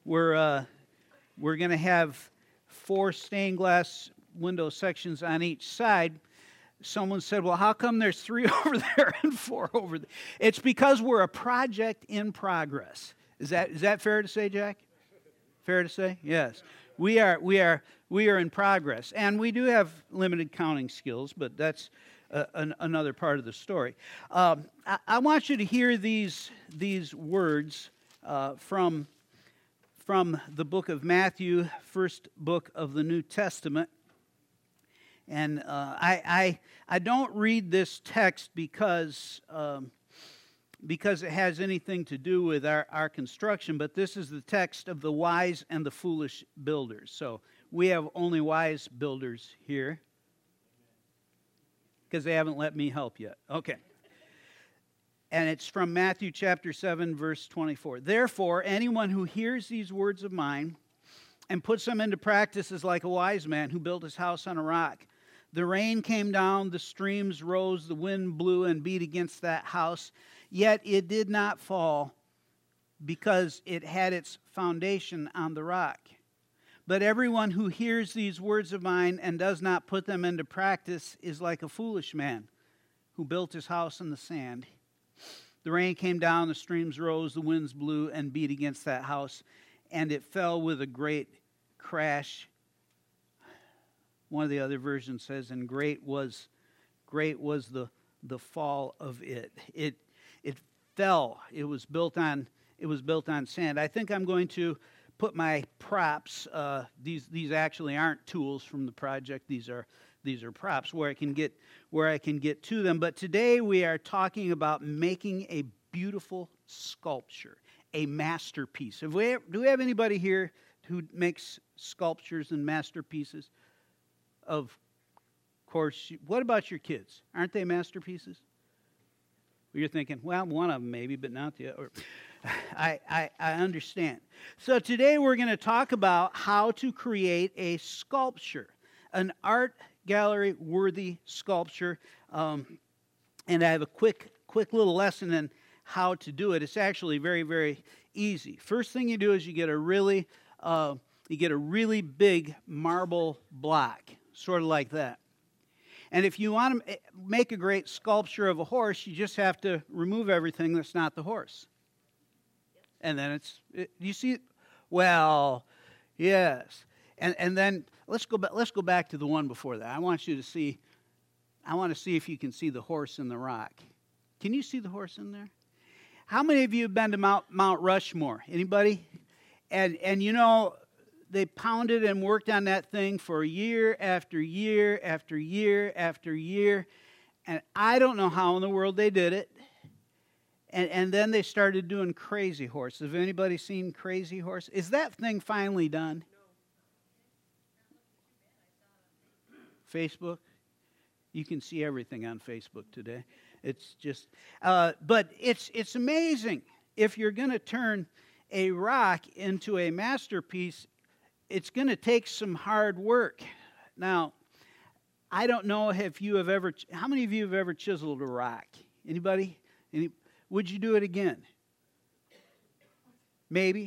We're going to have 4 stained glass window sections on each side. Someone said, well, how come there's 3 over there and 4 over there? It's because we're a project in progress. Is that fair to say, Jack? Fair to say? Yes. We are in progress. And we do have limited counting skills, but that's another part of the story. I want you to hear these words from the book of Matthew, first book of the New Testament. And I don't read this text because it has anything to do with our construction, but this is the text of the wise and the foolish builders. So we have only wise builders here because they haven't let me help yet. Okay. And it's from Matthew chapter 7, verse 24. Therefore, anyone who hears these words of mine and puts them into practice is like a wise man who built his house on a rock. The rain came down, the streams rose, the wind blew and beat against that house, yet it did not fall because it had its foundation on the rock. But everyone who hears these words of mine and does not put them into practice is like a foolish man who built his house on the sand. The rain came down, the streams rose, the winds blew and beat against that house, and it fell with a great crash. One of the other versions says, and great was the fall of it. It fell. It was built on sand. I think I'm going to put my props. These actually aren't tools from the project. These are props where I can get to them. But today we are talking about making a beautiful sculpture, a masterpiece. Do we have anybody here who makes sculptures and masterpieces? Of course. What about your kids? Aren't they masterpieces? You're thinking, well, one of them maybe, but not the other. I understand. So today we're going to talk about how to create a sculpture, an art gallery worthy sculpture, and I have a quick little lesson in how to do it. It's actually very, very easy. First thing you do is you get a really big marble block, sort of like that. And if you want to make a great sculpture of a horse, you just have to remove everything that's not the horse. And then you see, well, yes. And then let's go back to the one before that. I want to see if you can see the horse in the rock. Can you see the horse in there? How many of you have been to Mount Rushmore? Anybody? And you know, they pounded and worked on that thing for year after year after year after year. And I don't know how in the world they did it. And then they started doing Crazy Horse. Have anybody seen Crazy Horse? Is that thing finally done? No. Facebook? You can see everything on Facebook today. It's just, but it's amazing. If you're going to turn a rock into a masterpiece, it's going to take some hard work. Now, I don't know how many of you have ever chiseled a rock? Anybody? Would you do it again? Maybe.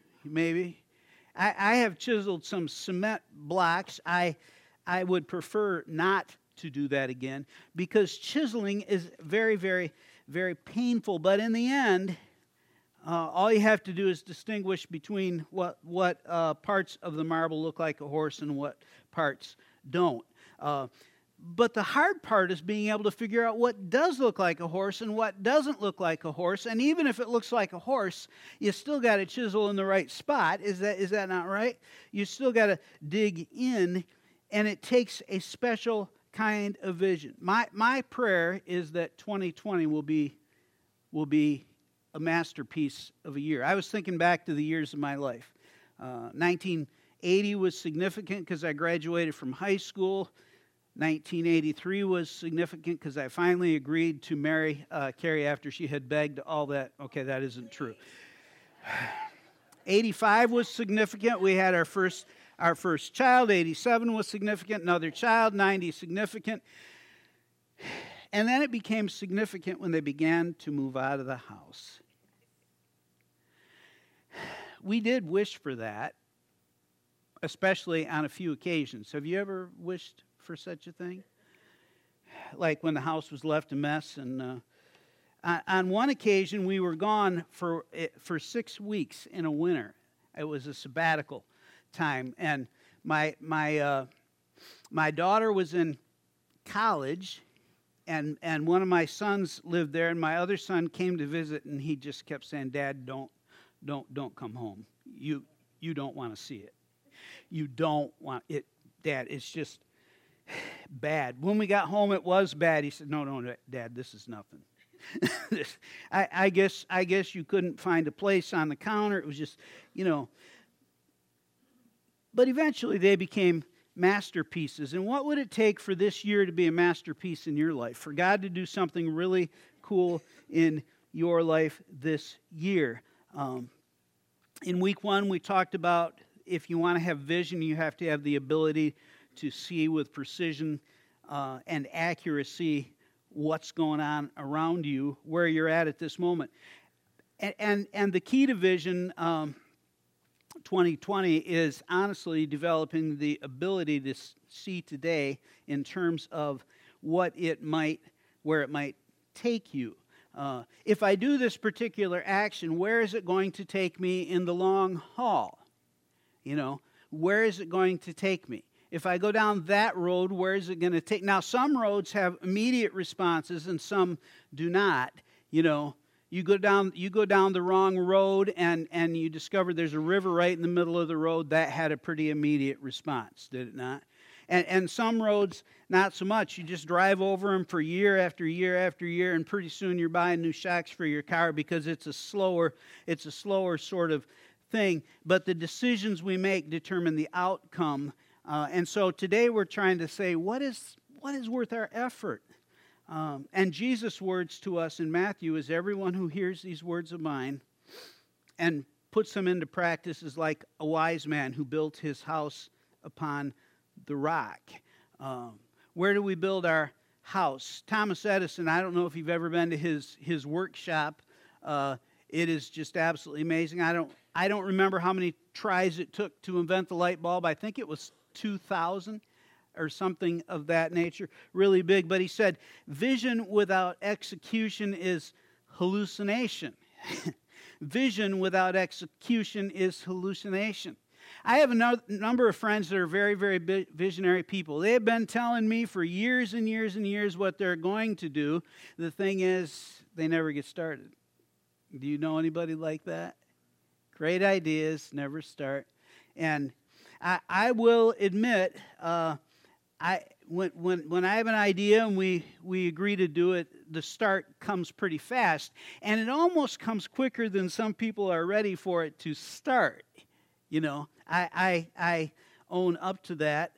I have chiseled some cement blocks. I would prefer not to do that again because chiseling is very, very, very painful. But in the end, all you have to do is distinguish between what parts of the marble look like a horse and what parts don't. But the hard part is being able to figure out what does look like a horse and what doesn't look like a horse. And even if it looks like a horse, you still got to chisel in the right spot. Is that not right? You still got to dig in, and it takes a special kind of vision. My prayer is that 2020 will be a masterpiece of a year. I was thinking back to the years of my life. 1980 was significant because I graduated from high school. 1983 was significant because I finally agreed to marry Carrie after she had begged all that. Okay, that isn't true. 85 was significant. We had our first child. 87 was significant. Another child. 90 significant. And then it became significant when they began to move out of the house. we did wish for that, especially on a few occasions. Have you ever wished for such a thing? Like when the house was left a mess. And on one occasion, we were gone for 6 weeks in a winter. It was a sabbatical time. And my daughter was in college, and one of my sons lived there, and my other son came to visit, and he just kept saying, "Dad, don't come home. You don't want to see it. You don't want it, Dad. It's just bad." When we got home, it was bad. He said, "No, Dad, this is nothing." I guess you couldn't find a place on the counter. It was just, But eventually they became masterpieces. And what would it take for this year to be a masterpiece in your life? For God to do something really cool in your life this year? In week 1, we talked about if you want to have vision, you have to have the ability to see with precision and accuracy what's going on around you, where you're at this moment. And the key to vision 2020 is honestly developing the ability to see today in terms of where it might take you. If I do this particular action, where is it going to take me in the long haul? Where is it going to take me? If I go down that road, where is it going to take? Now, some roads have immediate responses and some do not. You go down the wrong road and you discover there's a river right in the middle of the road. That had a pretty immediate response, did it not? And some roads, not so much. You just drive over them for year after year after year, and pretty soon you're buying new shocks for your car because it's a slower sort of thing. But the decisions we make determine the outcome. And so today we're trying to say, what is worth our effort? And Jesus' words to us in Matthew is, everyone who hears these words of mine and puts them into practice is like a wise man who built his house upon the rock. Where do we build our house? Thomas Edison, I don't know if you've ever been to his workshop. It is just absolutely amazing. I don't remember how many tries it took to invent the light bulb. I think it was 2,000. Or something of that nature, really big. But he said, vision without execution is hallucination. Vision without execution is hallucination. I have a number of friends that are very, very visionary people. They have been telling me for years and years and years what they're going to do. The thing is, they never get started. Do you know anybody like that? Great ideas, never start. And I will admit, when I have an idea and we agree to do it, the start comes pretty fast, and it almost comes quicker than some people are ready for it to start. I own up to that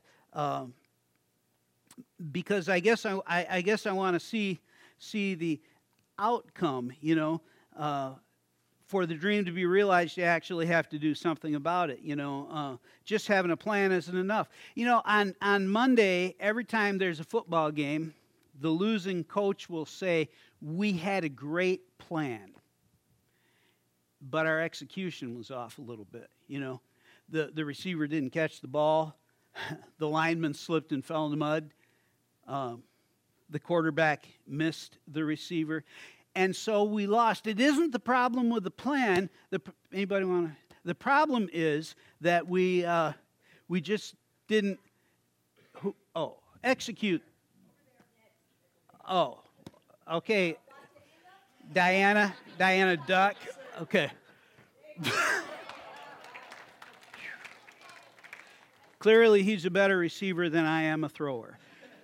because I guess I want to see the outcome. For the dream to be realized, you actually have to do something about it. Just having a plan isn't enough. On Monday, every time there's a football game, the losing coach will say, "We had a great plan, but our execution was off a little bit." The receiver didn't catch the ball, the lineman slipped and fell in the mud, the quarterback missed the receiver. And so we lost. It isn't the problem with the plan. Anybody want to? The problem is that we just didn't execute. Oh, okay. Diana Duck. Okay. Clearly, he's a better receiver than I am a thrower.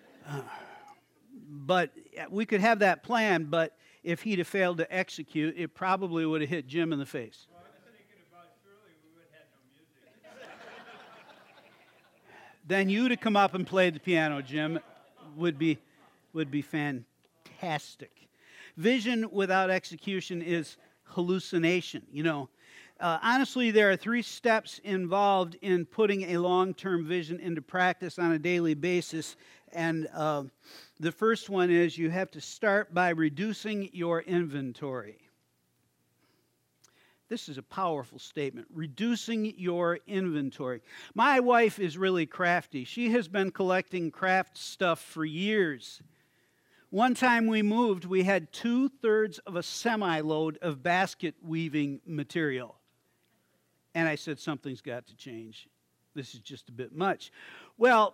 But we could have that plan, but if he'd have failed to execute, it probably would have hit Jim in the face. Well, I was thinking about surely we would have had no music. Then you to come up and play the piano, Jim, would be fantastic. Vision without execution is hallucination. Honestly, there are 3 steps involved in putting a long-term vision into practice on a daily basis. And the first one is you have to start by reducing your inventory. This is a powerful statement. Reducing your inventory. My wife is really crafty. She has been collecting craft stuff for years. One time we moved, we had 2/3 of a semi-load of basket weaving material. And I said, something's got to change. This is just a bit much. Well,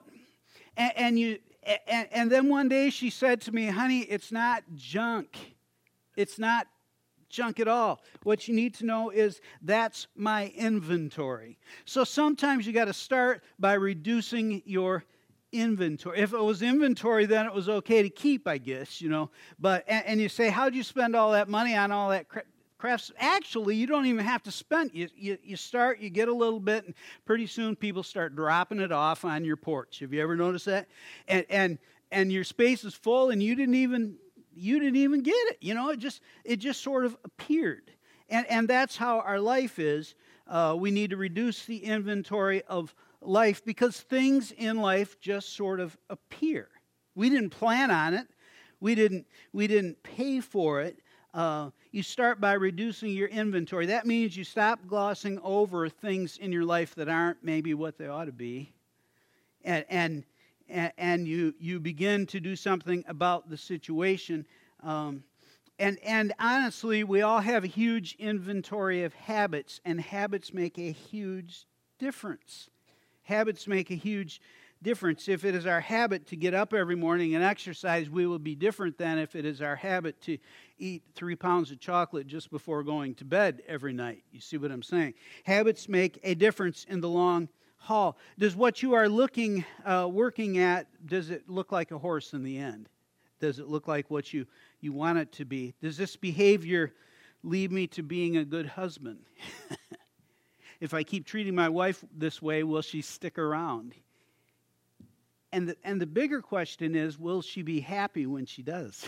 and then one day she said to me, honey, it's not junk. It's not junk at all. What you need to know is that's my inventory. So sometimes you got to start by reducing your inventory. If it was inventory, then it was okay to keep, I guess, But and you say, how'd you spend all that money on all that crafts? Actually, you don't even have to spend. You start, you get a little bit, and pretty soon people start dropping it off on your porch. Have you ever noticed that? And your space is full, and you didn't even get it. It just sort of appeared. And that's how our life is. We need to reduce the inventory of life because things in life just sort of appear. We didn't plan on it. We didn't pay for it. You start by reducing your inventory. That means you stop glossing over things in your life that aren't maybe what they ought to be. And you begin to do something about the situation. And honestly, we all have a huge inventory of habits, and habits make a huge difference. Habits make a huge difference. If it is our habit to get up every morning and exercise, we will be different than if it is our habit to eat 3 pounds of chocolate just before going to bed every night. You see what I'm saying? Habits make a difference in the long haul. Does what you are working at, does it look like a horse in the end? Does it look like what you want it to be? Does this behavior lead me to being a good husband? If I keep treating my wife this way, will she stick around? And the bigger question is, will she be happy when she does?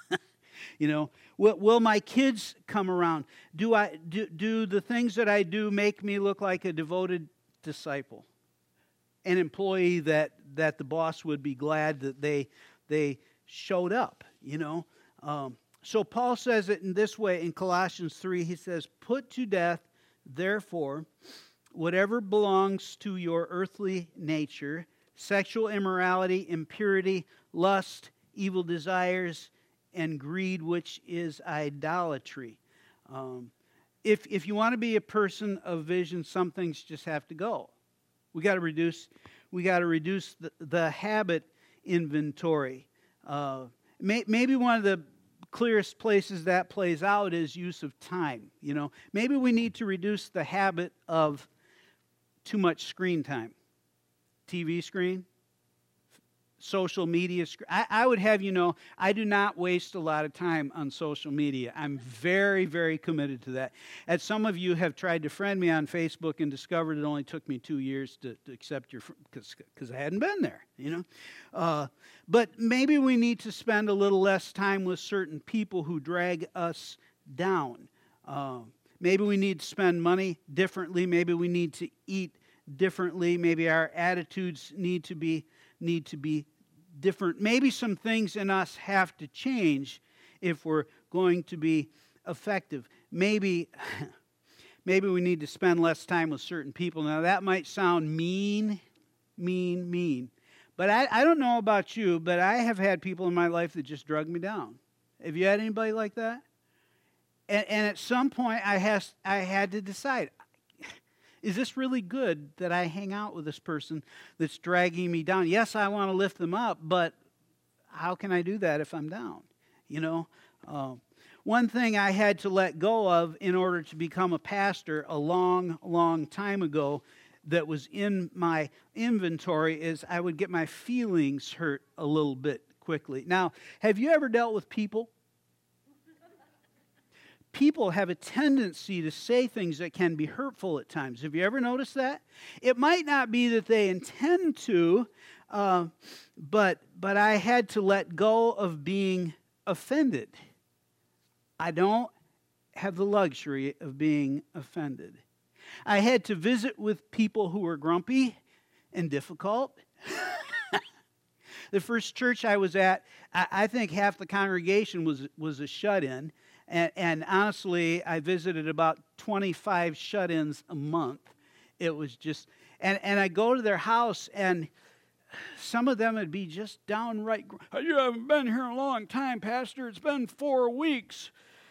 Will my kids come around? Do the things that I do make me look like a devoted disciple, an employee that the boss would be glad that they showed up? So Paul says it in this way in Colossians 3. He says, "Put to death, therefore, whatever belongs to your earthly nature, sexual immorality, impurity, lust, evil desires, and greed, which is idolatry." If you want to be a person of vision, some things just have to go. We got to reduce the habit inventory. Maybe one of the clearest places that plays out is use of time. Maybe we need to reduce the habit of too much screen time. TV screen, social media screen. I would have you know, I do not waste a lot of time on social media. I'm very, very committed to that. As some of you have tried to friend me on Facebook and discovered it only took me 2 years to accept your, because I hadn't been there, But maybe we need to spend a little less time with certain people who drag us down. Maybe we need to spend money differently. Maybe we need to eat differently. Maybe our attitudes need to be different. Maybe some things in us have to change if we're going to be effective. Maybe we need to spend less time with certain people. Now that might sound mean. But I don't know about you, but I have had people in my life that just drug me down. Have you had anybody like that? And at some point I had to decide, is this really good that I hang out with this person that's dragging me down? Yes, I want to lift them up, but how can I do that if I'm down? One thing I had to let go of in order to become a pastor a long, long time ago that was in my inventory is I would get my feelings hurt a little bit quickly. Now, have you ever dealt with people? People have a tendency to say things that can be hurtful at times. Have you ever noticed that? It might not be that they intend to, but I had to let go of being offended. I don't have the luxury of being offended. I had to visit with people who were grumpy and difficult. The first church I was at, I think half the congregation was a shut-in. And honestly, I visited about 25 shut-ins a month. It was just, and I go to their house, and some of them would be just downright, you haven't been here a long time, Pastor. It's been 4 weeks.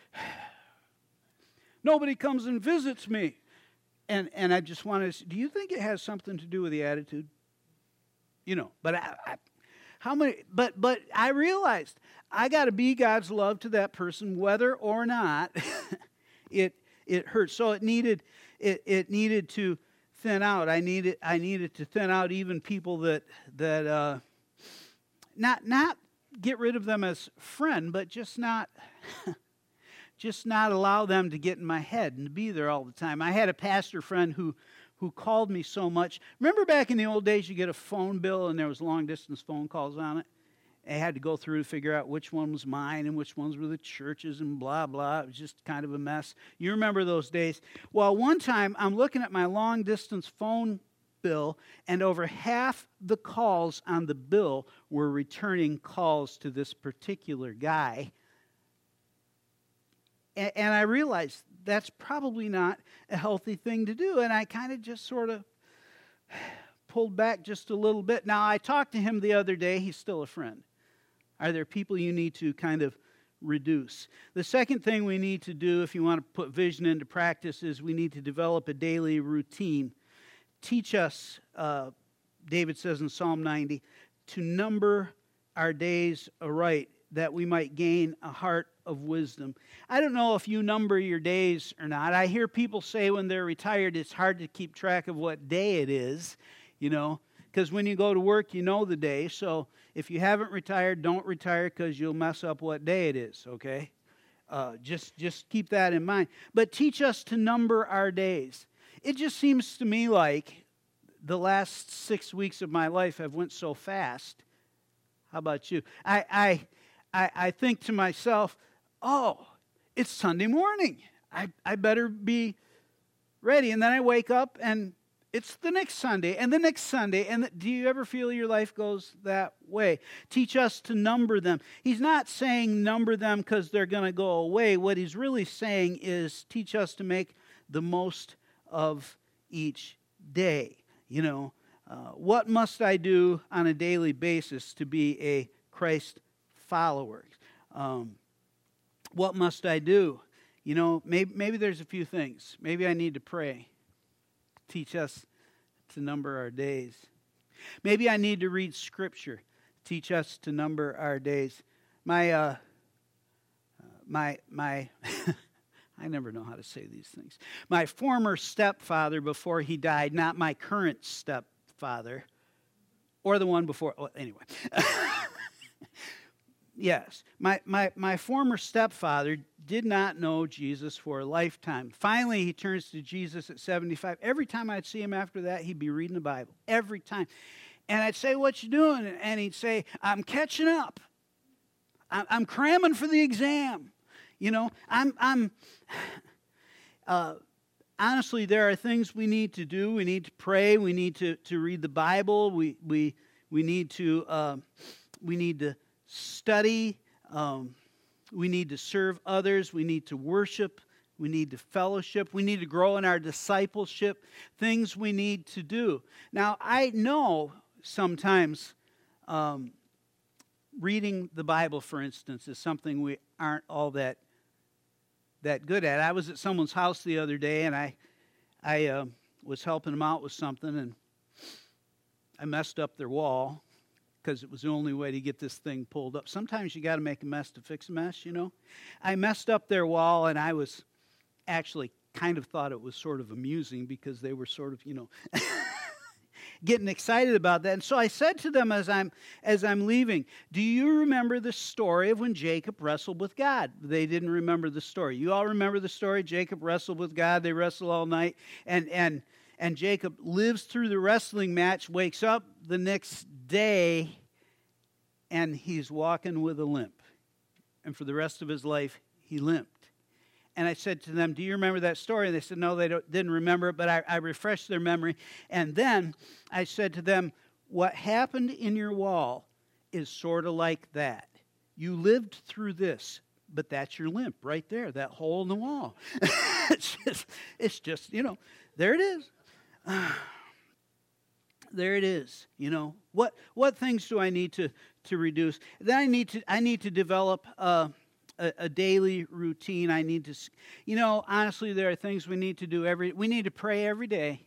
Nobody comes and visits me. And I just want to, do you think it has something to do with the attitude? But but I realized I got to be God's love to that person, whether or not it hurts. So it needed to thin out. I needed to thin out even people that not get rid of them as friend, but just not allow them to get in my head and to be there all the time. I had a pastor friend who called me so much. Remember back in the old days, you get a phone bill and there was long-distance phone calls on it? I had to go through to figure out which one was mine and which ones were the churches and blah, blah. It was just kind of a mess. You remember those days. Well, one time, I'm looking at my long-distance phone bill, and over half the calls on the bill were returning calls to this particular guy. And I realized that's probably not a healthy thing to do. And I kind of just sort of pulled back just a little bit. Now, I talked to him the other day. He's still a friend. Are there people you need to kind of reduce? The second thing we need to do if you want to put vision into practice is we need to develop a daily routine. Teach us, David says in Psalm 90, to number our days aright, that we might gain a heart of wisdom. I don't know if you number your days or not. I hear people say when they're retired, it's hard to keep track of what day it is, because when you go to work, you know the day. So if you haven't retired, don't retire because you'll mess up what day it is, okay? Just keep that in mind. But teach us to number our days. It just seems to me like the last 6 weeks of my life have went so fast. How about you? I think to myself, oh, it's Sunday morning. I better be ready. And then I wake up and it's the next Sunday and the next Sunday. And do you ever feel your life goes that way? Teach us to number them. He's not saying number them because they're going to go away. What he's really saying is teach us to make the most of each day. What must I do on a daily basis to be a Christ follower? What must I do? Maybe there's a few things. Maybe I need to pray. Teach us to number our days. Maybe I need to read Scripture. Teach us to number our days. My I never know how to say these things. My former stepfather before he died, not my current stepfather, or the one before. Well, anyway. Yes, my former stepfather did not know Jesus for a lifetime. Finally, he turns to Jesus at 75. Every time I'd see him after that, he'd be reading the Bible. Every time. And I'd say, what you doing? And he'd say, I'm catching up. I'm cramming for the exam. Honestly, there are things we need to do. We need to pray. We need to read the Bible. We need to study. We need to serve others. We need to worship. We need to fellowship. We need to grow in our discipleship. Things we need to do. Now, I know sometimes reading the Bible, for instance, is something we aren't all that good at. I was at someone's house the other day, and I was helping them out with something, and I messed up their wall because it was the only way to get this thing pulled up. Sometimes you got to make a mess to fix a mess, I messed up their wall, and I was actually kind of thought it was sort of amusing because they were sort of, getting excited about that. And so I said to them as I'm leaving, do you remember the story of when Jacob wrestled with God? They didn't remember the story. You all remember the story? Jacob wrestled with God. They wrestled all night. And Jacob lives through the wrestling match, wakes up the next day, and he's walking with a limp. And for the rest of his life, he limped. And I said to them, do you remember that story? And they said, no, they didn't remember it, but I refreshed their memory. And then I said to them, what happened in your wall is sort of like that. You lived through this. But that's your limp right there, that hole in the wall. it's just, there it is. There it is. What things do I need to reduce? Then I need to develop a daily routine. I need to, honestly, there are things we need to do we need to pray every day.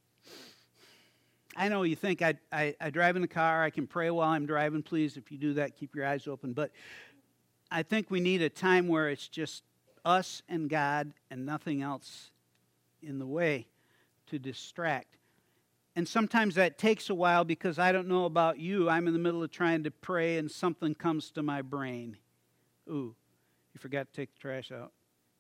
I know you think I drive in the car, I can pray while I'm driving. Please, if you do that, keep your eyes open. But I think we need a time where it's just us and God and nothing else in the way to distract. And sometimes that takes a while because I don't know about you. I'm in the middle of trying to pray and something comes to my brain. Ooh, you forgot to take the trash out.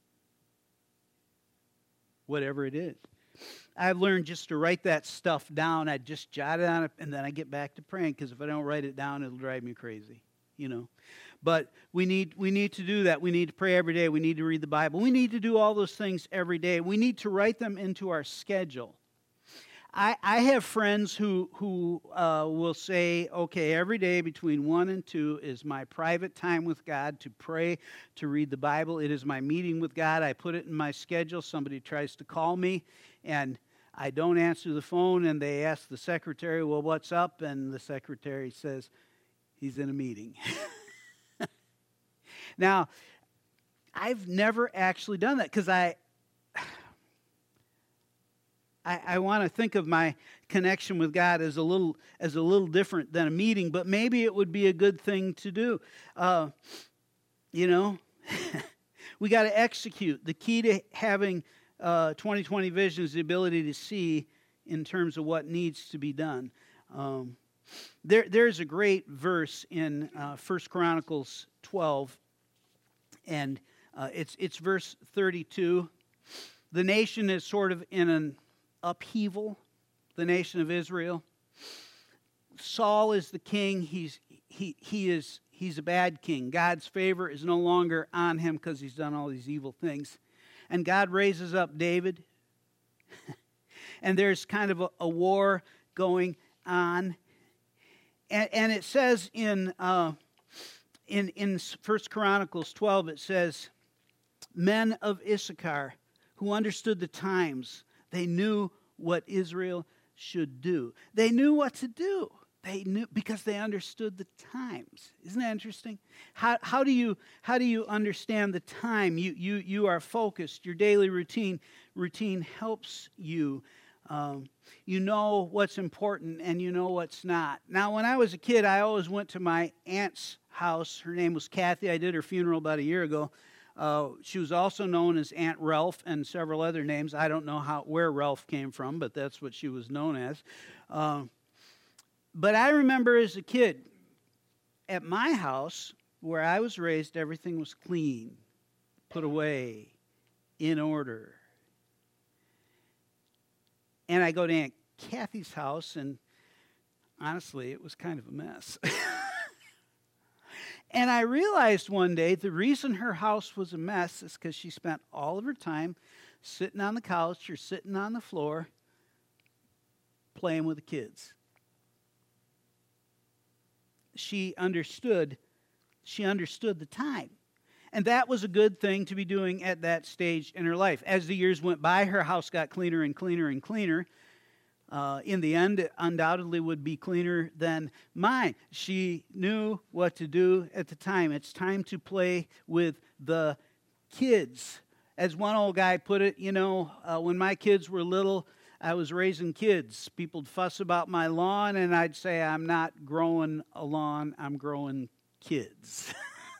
Whatever it is. I've learned just to write that stuff down. I just jot it on and then I get back to praying, because if I don't write it down, it'll drive me crazy, But we need to do that. We need to pray every day. We need to read the Bible. We need to do all those things every day. We need to write them into our schedule. I have friends who will say, okay, every day between 1 and 2 is my private time with God to pray, to read the Bible. It is my meeting with God. I put it in my schedule. Somebody tries to call me, and I don't answer the phone, and they ask the secretary, well, what's up? And the secretary says, he's in a meeting. Now, I've never actually done that because I want to think of my connection with God as a little different than a meeting, but maybe it would be a good thing to do. We got to execute. The key to having 2020 vision is the ability to see in terms of what needs to be done. There's a great verse in 1 Chronicles 12, and it's verse 32. The nation is sort of in an upheaval, the nation of Israel. Saul is the king. He's a bad king. God's favor is no longer on him because he's done all these evil things. And God raises up David. And there's kind of a war going on. And it says in 1 Chronicles 12, it says, men of Issachar who understood the times, they knew what Israel should do. They knew what to do. They knew because they understood the times. Isn't that interesting? How do you understand the time? You are focused. Your daily routine helps you. You know what's important and you know what's not. Now, when I was a kid, I always went to my aunt's house. Her name was Kathy. I did her funeral about a year ago. She was also known as Aunt Ralph and several other names. I don't know where Ralph came from, but that's what she was known as. But I remember as a kid, at my house, where I was raised, everything was clean, put away, in order. And I go to Aunt Kathy's house, and honestly, it was kind of a mess. And I realized one day the reason her house was a mess is because she spent all of her time sitting on the couch or sitting on the floor playing with the kids. She understood the time. And that was a good thing to be doing at that stage in her life. As the years went by, her house got cleaner and cleaner and cleaner. In the end, it undoubtedly would be cleaner than mine. She knew what to do at the time. It's time to play with the kids. As one old guy put it, when my kids were little, I was raising kids. People'd fuss about my lawn, and I'd say, I'm not growing a lawn, I'm growing kids.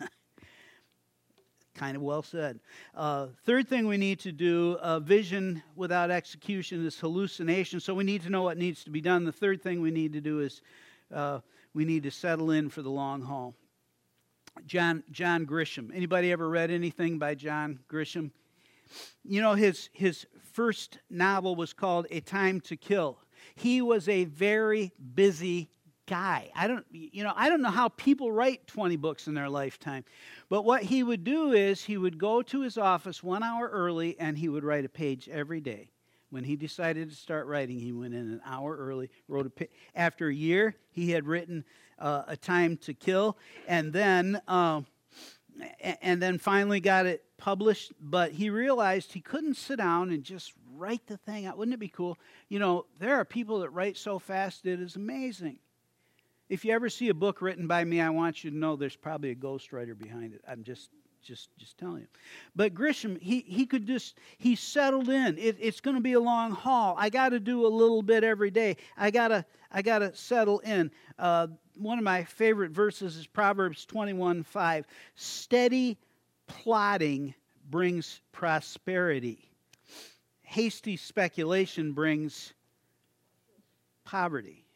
Kind of well said. Third thing we need to do, vision without execution is hallucination. So we need to know what needs to be done. The third thing we need to do is we need to settle in for the long haul. John Grisham. Anybody ever read anything by John Grisham? His first novel was called A Time to Kill. He was a very busy guy. I don't know how people write 20 books in their lifetime. But what he would do is he would go to his office 1 hour early and he would write a page every day. When he decided to start writing, he went in an hour early, wrote a page. After a year, he had written A Time to Kill. And then and then finally got it published. But he realized he couldn't sit down and just write the thing out. Wouldn't it be cool? You know, there are people that write so fast, it is amazing. If you ever see a book written by me, I want you to know there's probably a ghostwriter behind it. I'm just telling you. But Grisham, he settled in. It's going to be a long haul. I got to do a little bit every day. I gotta settle in. One of my favorite verses is Proverbs 21:5. Steady plodding brings prosperity. Hasty speculation brings poverty.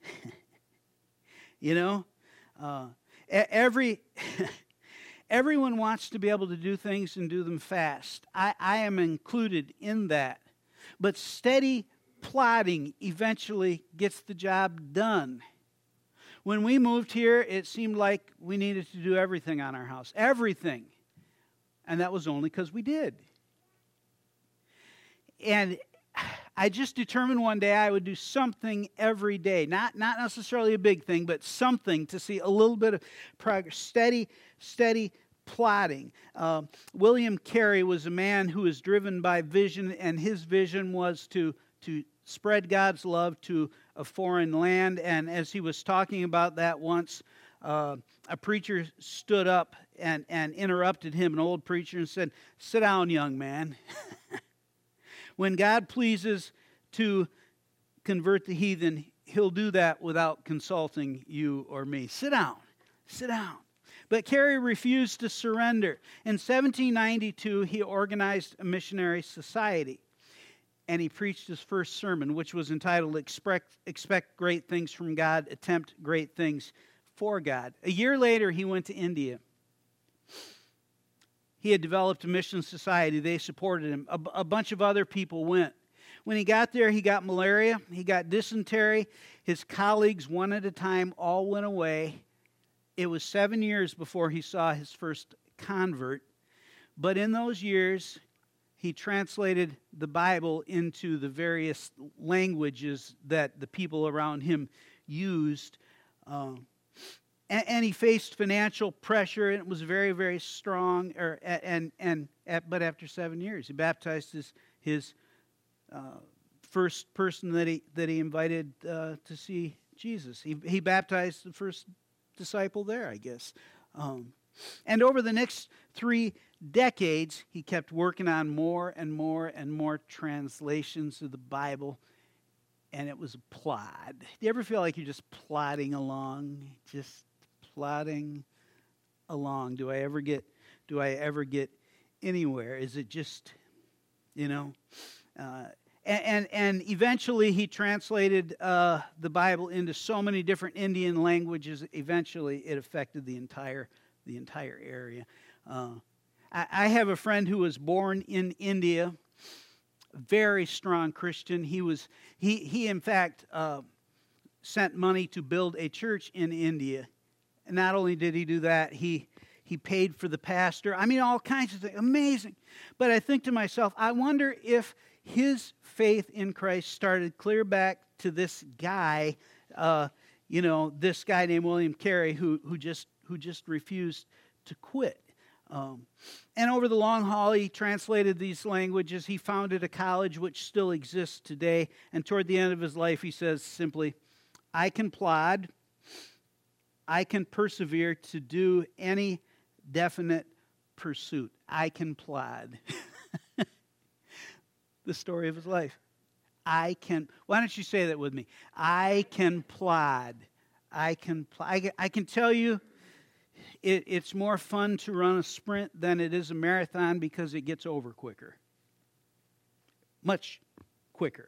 You know, everyone wants to be able to do things and do them fast. I am included in that. But steady plodding eventually gets the job done. When we moved here, it seemed like we needed to do everything on our house. Everything. And that was only because we did. And I just determined one day I would do something every day. Not necessarily a big thing, but something to see a little bit of progress. Steady plodding. William Carey was a man who was driven by vision, and his vision was to spread God's love to a foreign land. And as he was talking about that once, a preacher stood up and interrupted him, an old preacher, and said, "Sit down, young man." When God pleases to convert the heathen, He'll do that without consulting you or me. Sit down. Sit down. But Carey refused to surrender. In 1792, he organized a missionary society. And he preached his first sermon, which was entitled, Expect Great Things from God, Attempt Great Things for God. A year later, he went to India. He had developed a mission society. They supported him. A bunch of other people went. When he got there, he got malaria. He got dysentery. His colleagues, one at a time, all went away. It was 7 years before he saw his first convert. But in those years, he translated the Bible into the various languages that the people around him used. And he faced financial pressure, and it was very, very strong. But after 7 years, he baptized his first person that he invited to see Jesus. He baptized the first disciple there, I guess. And over the next 3 decades, he kept working on more and more and more translations of the Bible, and it was a plod. Do you ever feel like you're just plodding along? Just plodding along. Do I ever get anywhere? Is it just, and eventually he translated the Bible into so many different Indian languages. Eventually it affected the entire area. I have a friend who was born in India, very strong Christian. He in fact sent money to build a church in India. And not only did he do that, he paid for the pastor. I mean, all kinds of things. Amazing. But I think to myself, I wonder if his faith in Christ started clear back to this guy, this guy named William Carey, who just refused to quit. And over the long haul, he translated these languages. He founded a college which still exists today. And toward the end of his life, he says simply, I can plod, I can persevere to do any definite pursuit. I can plod. The story of his life. I can. Why don't you say that with me? I can plod. I can tell you, it's more fun to run a sprint than it is a marathon because it gets over quicker. Much quicker,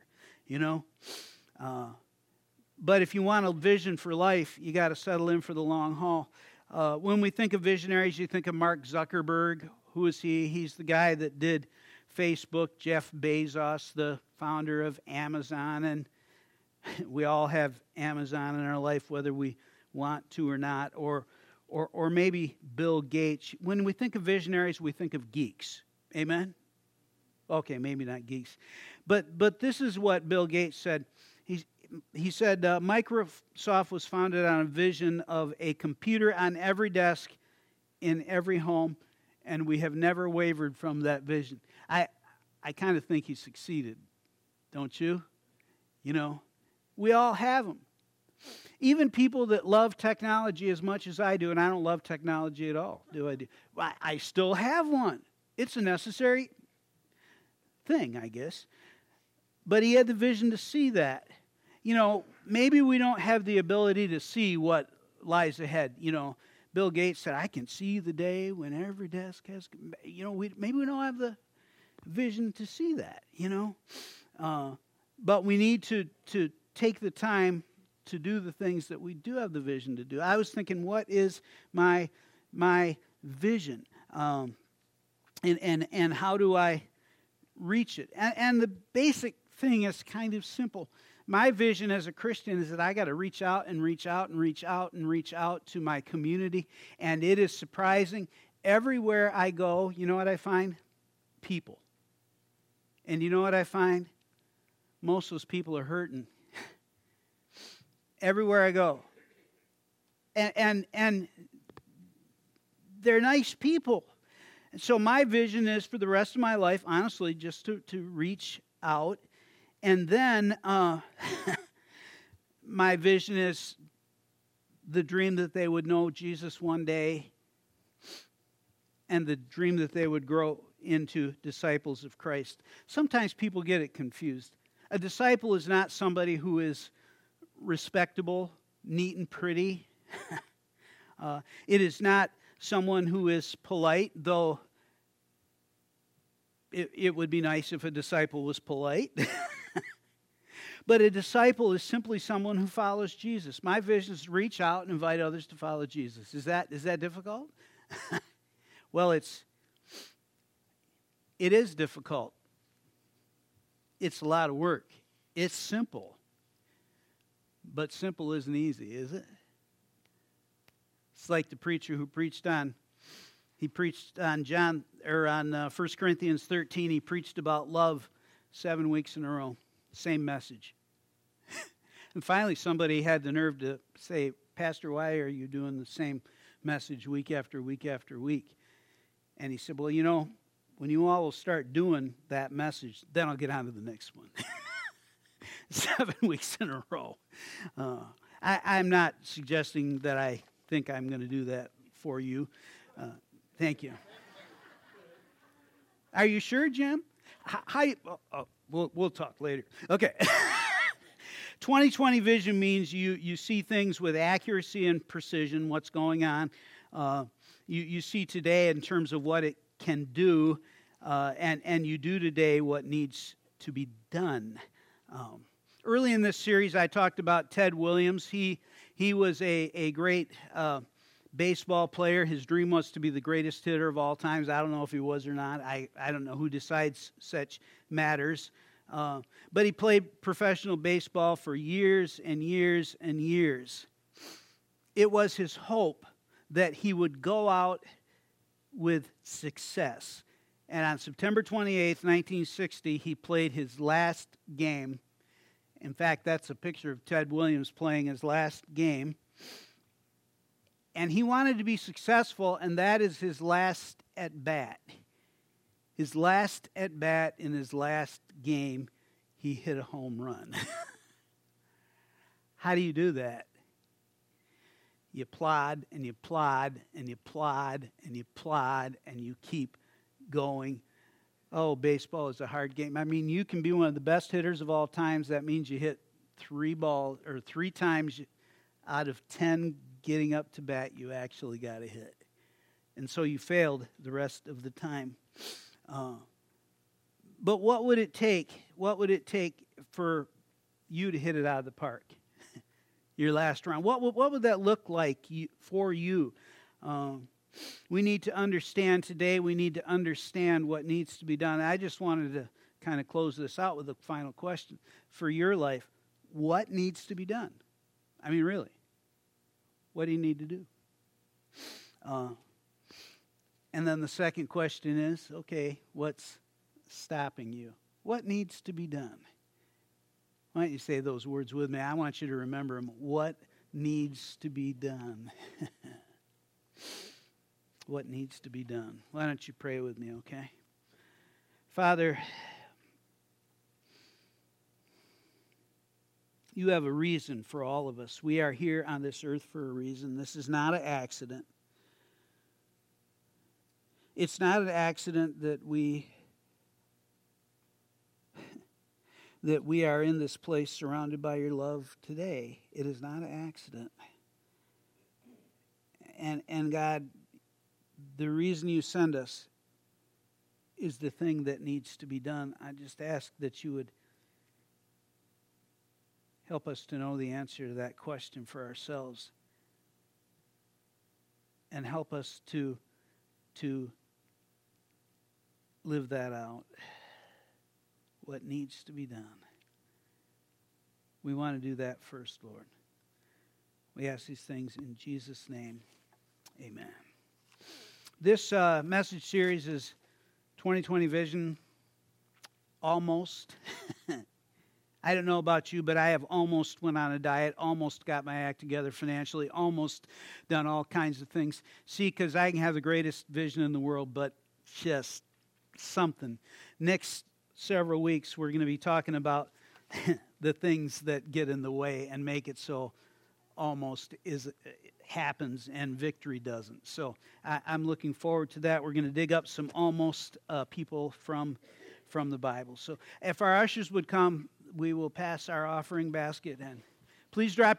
But if you want a vision for life, you got to settle in for the long haul. When we think of visionaries, you think of Mark Zuckerberg. Who is he? He's the guy that did Facebook. Jeff Bezos, the founder of Amazon. And we all have Amazon in our life, whether we want to or not. Or maybe Bill Gates. When we think of visionaries, we think of geeks. Amen? Okay, maybe not geeks. But this is what Bill Gates said. He said, Microsoft was founded on a vision of a computer on every desk in every home, and we have never wavered from that vision. I kind of think he succeeded, don't you? You know, we all have them. Even people that love technology as much as I do, and I don't love technology at all, do I? I still have one. It's a necessary thing, I guess. But he had the vision to see that. You know, maybe we don't have the ability to see what lies ahead. You know, Bill Gates said, I can see the day when every desk has, you know, maybe we don't have the vision to see that, you know. But we need to take the time to do the things that we do have the vision to do. I was thinking, what is my vision? And how do I reach it? And the basic thing is kind of simple. My vision as a Christian is that I got to reach out and reach out and reach out and reach out to my community. And it is surprising. Everywhere I go, you know what I find? People. And you know what I find? Most of those people are hurting. Everywhere I go. And they're nice people. And so my vision is for the rest of my life, honestly, just to reach out. And then my vision is the dream that they would know Jesus one day, and the dream that they would grow into disciples of Christ. Sometimes people get it confused. A disciple is not somebody who is respectable, neat and pretty. It is not someone who is polite, though it would be nice if a disciple was polite. But a disciple is simply someone who follows Jesus. My vision is to reach out and invite others to follow Jesus. Is that difficult? Well, it is difficult. It's a lot of work. It's simple. But simple isn't easy, is it? It's like the preacher who preached on 1 Corinthians 13. He preached about love 7 weeks in a row. Same message. And finally somebody had the nerve to say, Pastor, why are you doing the same message week after week after week? And he said, well, you know, when you all will start doing that message, then I'll get on to the next one. 7 weeks in a row. I'm not suggesting that I think I'm going to do that for you. Thank you. Are you sure, Jim? We'll talk later. Okay. 2020 vision means you see things with accuracy and precision, what's going on. You see today in terms of what it can do, and you do today what needs to be done. Early in this series, I talked about Ted Williams. He was a great baseball player. His dream was to be the greatest hitter of all times. I don't know if he was or not. I don't know who decides such matters. But he played professional baseball for years and years and years. It was his hope that he would go out with success. And on September 28th, 1960, he played his last game. In fact, that's a picture of Ted Williams playing his last game. And he wanted to be successful, and that is his last at-bat. His last at-bat in his last game, he hit a home run. How do you do that? You plod, and you plod, and you plod, and you plod, and you keep going. Oh, baseball is a hard game. I mean, you can be one of the best hitters of all times. That means you hit 3 times out of 10 getting up to bat, you actually got a hit. And so you failed the rest of the time. But what would it take? What would it take for you to hit it out of the park? Your last round. What would that look like for you? We need to understand today. We need to understand what needs to be done. I just wanted to kind of close this out with a final question. For your life, what needs to be done? I mean, really. What do you need to do? And then the second question is, okay, what's stopping you? What needs to be done? Why don't you say those words with me? I want you to remember them. What needs to be done? what needs to be done. Why don't you pray with me, okay? Father, you have a reason for all of us. We are here on this earth for a reason. This is not an accident. It's not an accident that we are in this place surrounded by your love today. It is not an accident. And God, the reason you send us is the thing that needs to be done. I just ask that you would help us to know the answer to that question for ourselves. And help us to live that out. What needs to be done. We want to do that first, Lord. We ask these things in Jesus' name. Amen. This message series is 2020 Vision. Almost. I don't know about you, but I have almost went on a diet, almost got my act together financially, almost done all kinds of things. See, because I can have the greatest vision in the world, but just something. Next several weeks, we're going to be talking about the things that get in the way and make it so almost happens and victory doesn't. So I'm looking forward to that. We're going to dig up some almost people from the Bible. So if our ushers would come, we will pass our offering basket, and please drop